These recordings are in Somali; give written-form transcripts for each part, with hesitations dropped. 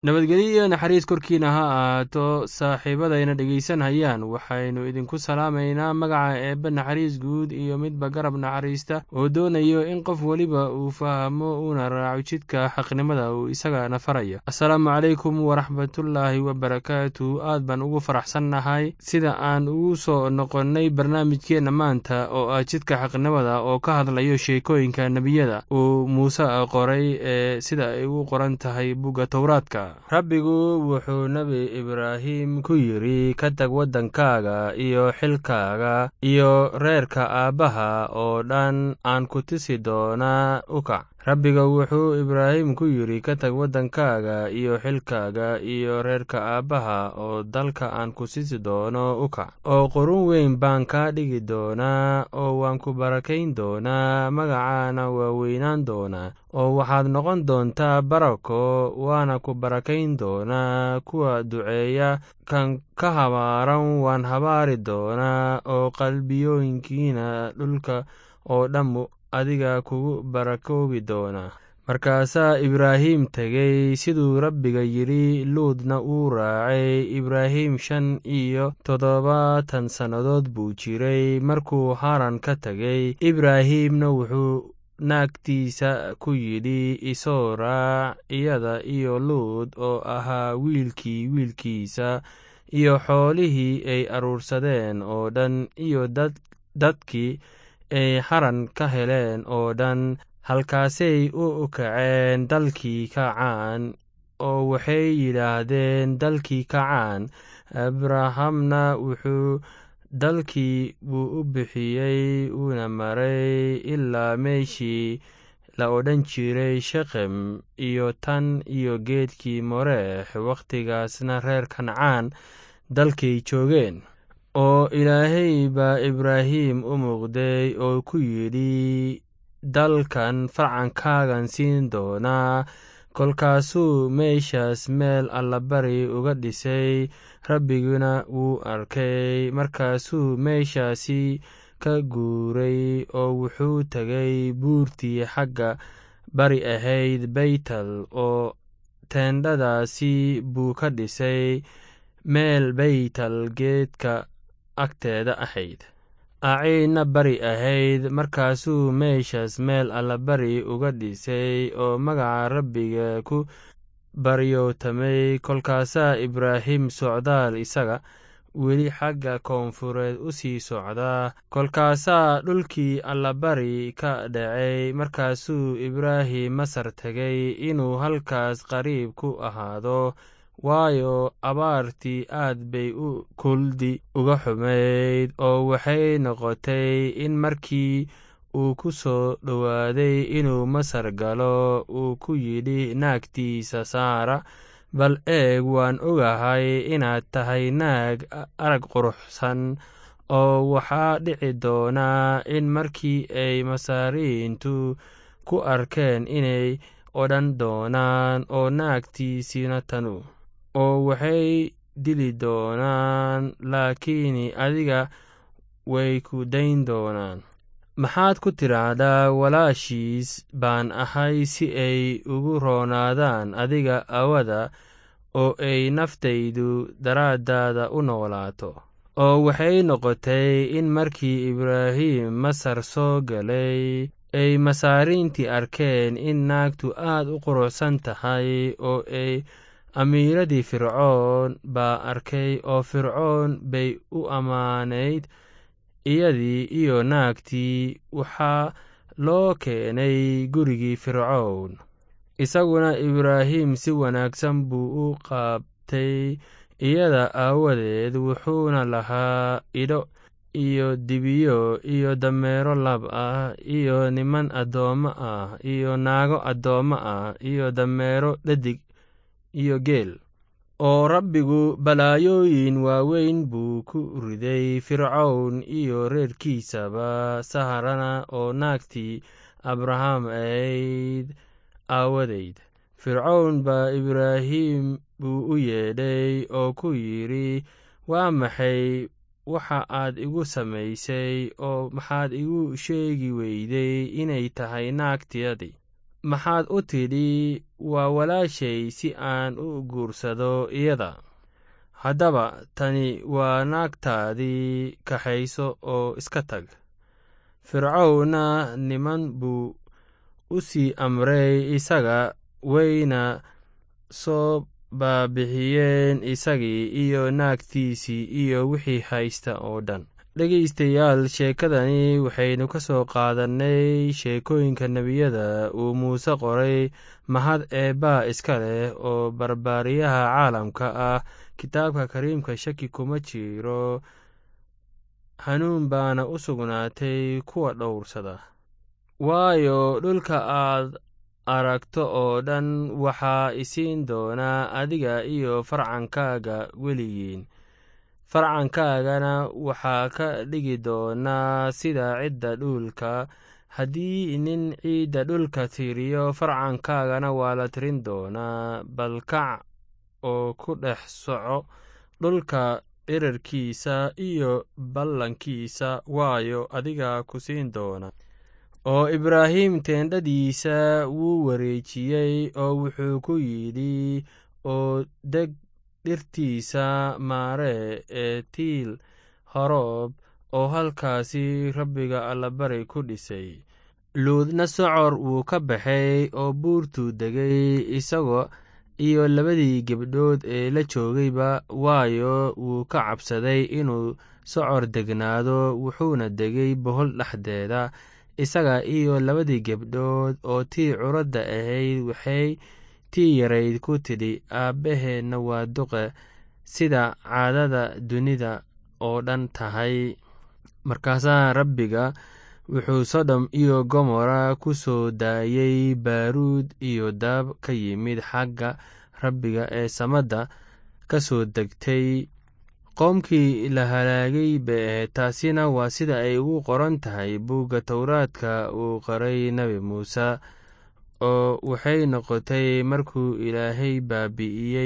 nabadgelyo iyo naxariis korkiina ha ahaato saaxiibadayna dhegaysanayaan waxaynu idinku salaamaynaa magaca eebbe naxariis guud iyo midba garab naxariista oo doonayo in qof weliba uu fahmo uuna raaco jidka xaqnimada uu isagana faraya assalaamu calaykum waraxmatullaahi wabarakaatu aad baan ugu faraxsannahay sida aan ugu soo noqonnay barnaamijkeenna maanta oo ah jidka xaqnimada oo ka hadlayo sheekooyinka nebiyada uu muuse qoray ee sida ay u qoran tahay bugga towraadka rabbigu wuxuu nebi ibraahim ku yidhi ka tag waddankaaga iyo xilkaaga iyo reerka aabbaha oo dhan aan ku tusi doonaa u kac rabbiga wuxuu ibraahim ku yidhi ka tag waddankaaga iyo xilkaaga iyo reerka aabbaha oo dalka aan ku tusi doono u kac oo qurun weyn baan kaa dhigi doonaa oo waan ku barakayn doonaa magacaana waa weynaan doonaa oo waxaad noqon doontaa barako waana ku barakayn doonaa kuwa duceeya kan ka habaaran waan habaari doonaa oo qalbiyooyinkiina dhulka oo dhammu adiga kugu barakoobi doonaa markaasaa ibraahim tegey siduu rabbiga yidhi luudna uu raacay ibraahim 75 sannadood buu jiray markuu haran ka tegey ibraahimna wuxuu naagtiisa ku yidhi isoo raac iyada iyo luud oo ahaa wiilkii wiilkiisa iyo xoolihii ay aruursadeen oo dhan iyo dadkii ay haran ka heleen oo dhan halkaasay u kaceen dalkii kacaan oo waxay yidhaahdeen dalkii kacaan abrahamna wuxuu dalkii buu u bixiyey uuna maray ilaa meeshii la odhan jiray shekem iyo tan iyo geedkii moreex wakhtigaasna reer kancaan dalkay joogeen oo ilaahay baa ibraahim u muuqday oo ku yidhi dalkan farcankaagan siin doonaa kolkaasuu meeshaas meel allabari uga dhisay rabbiguna wuu arkay markaasuu meeshaasi ka guuray oo wuxuu tegay buurtii xagga bari ahayd baytal oo teendhadaasi buu ka dhisay meel baytal geedka agteeda ahayd aciidna bari ahayd markaasuu meeshaas meel allabari uga dhisay oo magaca rabbiga ku baryootamay kolkaasaa ibraahim socdaal isaga weli xagga koonfureed u sii socdaa kolkaasaa dhulkii allabari ka dhacay markaasuu ibraahim masar tegay inuu halkaas qariib ku ahaado waayo abaartii aad bay u kuldi uga xumayd oo waxay noqotay in markii uu ku soo dhowaaday inuu masar galo uu ku yidhi naagtiisa saara bal eeg waan ogahay inaad tahay naag arag quruxsan oo waxaa dhici doonaa in markii ay masaariintu ku arkeen inay odhan doonaan oo naagtiisina tanu oo waxay dili doonaan laakiin adiga way ku dayn doonaan maxaad ku tidhaahdaa walaashiis baan ahay si ay ugu roonaadaan adiga awada oo ay naftaydu daraaddaada u noolaato oo waxay noqotay in markii ibraahim masar soo galay ay masaariintii arkeen in naagtu aad u quruxsan tahay oo ay amiiradii fircoon baa arkay oo fircoon bay u ammaanayd iyadii iyo naagtii waxaa loo keenay gurigii fircoon isaguna ibraahim si wanaagsan buu u qaabtay iyada aawadeed wuxuuna lahaa idho iyo dibiyo iyo dameero lab ah iyo niman addoommo ah iyo naago addoommo ah iyo dameero dhadig iyo geel oo rabbigu balaayooyin waaweyn buu ku riday fircown iyo reerkiisaba saharana oo naagtii abraham ahayd aawadeyd fircown baa ibraahim buu u yeedhay oo ku yidhi waa maxay waxa aad igu samaysay oo maxaad igu sheegi weyday inay tahay naagtiyadii maxaad u tidhi waa walaashay si aan u guursado iyada? haddaba tani waa naagtaadii, kaxayso oo iska tag. fircawna niman buu u sii amray isaga, wayna soo baabixiyeen isagii iyo naagtiisii iyo wixii haysta oo dhan. dhegaystayaal, sheekadani waxaynu ka soo qaadannay sheekooyinka nebiyada uu muuse qoray. mahad eebbaa iska leh oo barbaariyaha caalamka ah. kitaabka kariimka shaki kuma jiro, hanuun baana u sugnaatay kuwa dhowrsada. waayo dhulka aad aragto oo dhan waxaa isiin doonaa adiga iyo farcankaaga weligiin. farcankaagana waxaa ka dhigi doonaa sida cidda dhulka. haddii nin ciidda dhulka tiriyo, farcankaagana waa la tirin doonaa. bal kac oo ku dhex soco dhulka dhererkiisa iyo ballankiisa, waayo adigaa ku siin doona. oo ibraahim teendhadiisa wuu wareejiyey oo wuxuu ku yidhi, oo deg dhirtiisa maaree ee tiil horoob, oo halkaasi rabbiga allabari ku dhisay. luudna socor wuu ka baxay oo buurtuu degay, isagoo iyo labadii gebdhood ee la joogayba, waayo wuu ka cabsaday inuu socor degnaado. wuxuuna degay bohol dhexdeeda, isaga iyo labadii gebdhood. oo tii curadda ahayd waxay tii yarayd ku tidhi, aabbaheenna waa duqe, sida caadada dunida oo dhan tahay. markaasaa rabbiga wuxuu sodom iyo gomorra ku soo daayey baaruud iyo dab ka yimid xagga rabbiga ee samadda ka soo degtay. qoomkii la halaagay bay ahayd. taasina waa sida ay ugu qoran tahay buugga towraadka uu qoray nebi muuse. oo waxay noqotay markuu ilaahay baabi'iyey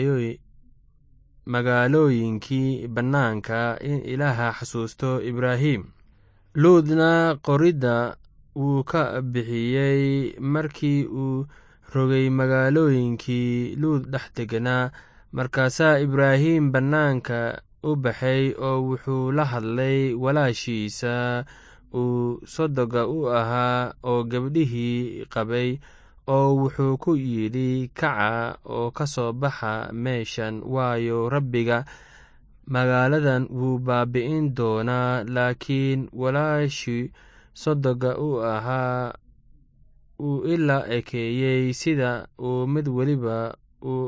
magaalooyinkii bannaanka in ilaaha xasuusto ibraahim. luudna qoridda wuu ka bixiyey markii uu rogay magaalooyinkii luud dhex deganaa. markaasaa ibraahim bannaanka u baxay oo wuxuu la hadlay walaashiisa uu sodoga u ahaa oo gabdhihii qabay, oo wuxuu ku yidhi, kaca oo ka soo baxa meeshan, waayo rabbiga magaaladan wuu baabi'in doonaa. laakiin walaashii sodoga u ahaa uu ilaa ekeeyey sida uu mid weliba uu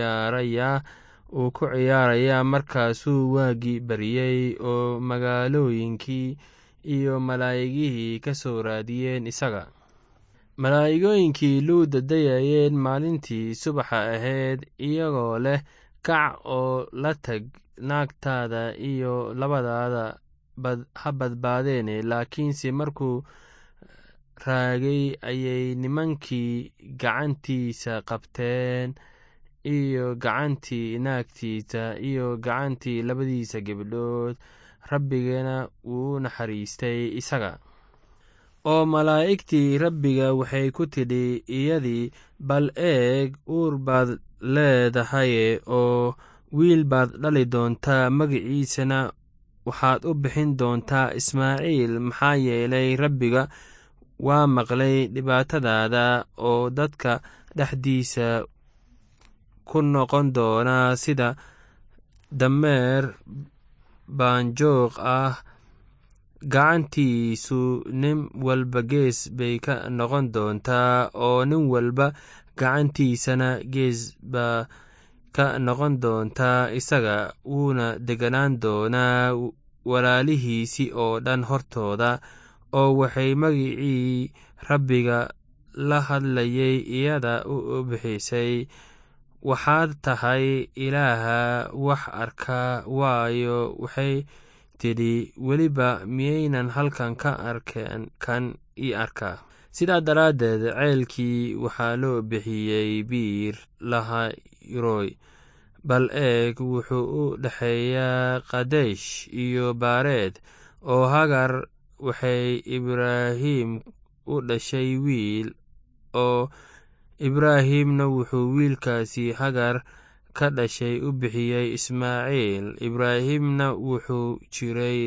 ku ciyaarayaa. markaasuu waagii baryey oo magaalooyinkii iyo malaa'igihii ka soo raadiyeen isaga. malaa'igooyinkii luudda dayayeen maalintii subaxa ahayd, iyagoo leh, kac oo la tag naagtaada iyo labadaada ha badbaadeene. laakiinse markuu raagay ayay nimankii gacantiisa qabteen, iyo gacantii naagtiisa iyo gacantii labadiisa gebdhood. rabbigana wuu naxariistay isaga. oo malaa'igtii rabbiga waxay ku tidhi iyadii, bal eeg, uur baad leedahaye, oo wiil baad dhali doontaa, magiciisana waxaad u bixin doontaa ismaaciil, maxaa yeelay rabbiga waa maqlay dhibaatadaada, oo dadka dhexdiisa ku noqon doonaa sida dameer baanjoog ah. gacantiisu nin walba gees bay ka noqon doontaa, oo nin walba gacantiisana gees baa ka noqon doontaa. isaga wuuna deganaan doonaa walaalihiisii oo dhan hortooda, oo waxay magicii rabbiga la hadlayay iyada u bixisay, waxaad tahay ilaaha wax arka. waayo waxay tidhi, weliba miyaynan halkan ka arkan kan ii arkaa. sidaa daraaddeed ceelkii waxaa loo bixiyey biir lahayroy. bal eeg, wuxuu u dhexeeyaa kadesh iyo baareed. oo hagar waxay ibraahim u dhashay wiil, oo ibraahimna wuxuu wiilkaasi hagar ka dhashay u bixiyey ismaaciil. ibraahimna wuxuu jiray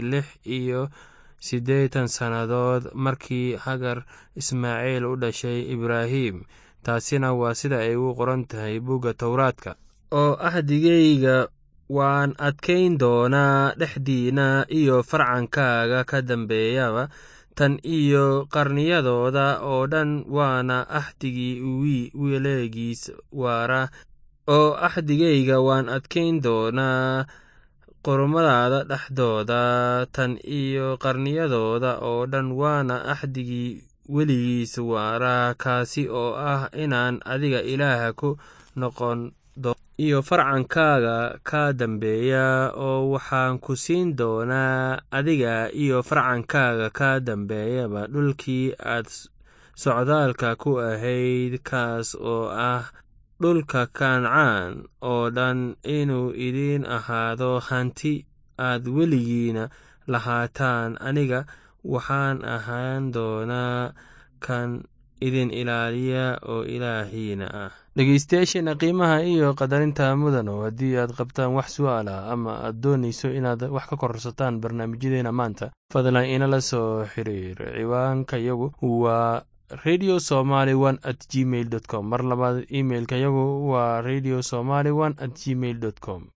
86 sannadood markii hagar ismaaciil u dhashay ibraahim. taasina waa sida ay u qoran tahay buugga towraadka. oo ahdigayga waan adkayn doonaa dhexdiina iyo farcankaaga ka dambeeyaba tan iyo qarniyadooda oo dhan, waana ahdigii weligiis waara. oo ahdigayga waan adkayn doonaa qormadaada dhexdooda tan iyo qarniyadooda oo dhan, waana ahdigii weligiis waara, kaasi oo ah inaan adiga ilaaha ku noqon iyo farcankaaga ka dambeeya, oo waxaan ku siin doonaa adiga iyo farcankaaga ka dambeeyaba dhulkii aad socdaalka ku ahayd, kaas oo ah dhulka Kancaan oo dhan, inuu idin ahaado hanti aad weligiina lahaataan. aniga waxaan ahaan doonaa kan idin ilaaliya oo ilaahiina ah. dhegeystayaasheena qiimaha iyo qadarinta mudano, haddii aad qabtaan wax su'aal ah ama aad doonayso inaad wax ka korsataan barnaamijyadeena maanta, fadlan inala soo xiriir. ciwaanka yagu waa radiosomali1@gmail.com. mar labaad imailka yagu waa radiosomali1@gmail.com.